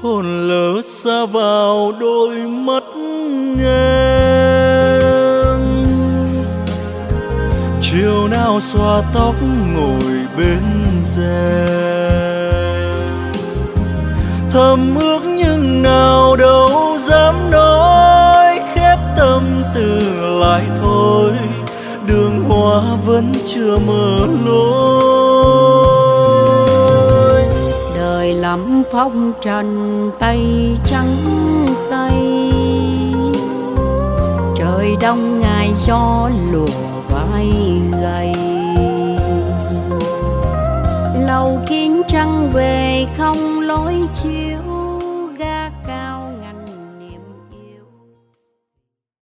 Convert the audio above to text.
hồn lỡ xa vào đôi mắt em. Chiều nào xòa tóc ngồi bên rèm, thầm ước nhưng nào đâu dám nói, khép tâm tư lại thôi, đường hoa vẫn chưa mở lối. Đời lắm phong trần tay trắng tay, trời đông ngày gió lùa vai gầy. Lâu kiến trăng về không lối chiều,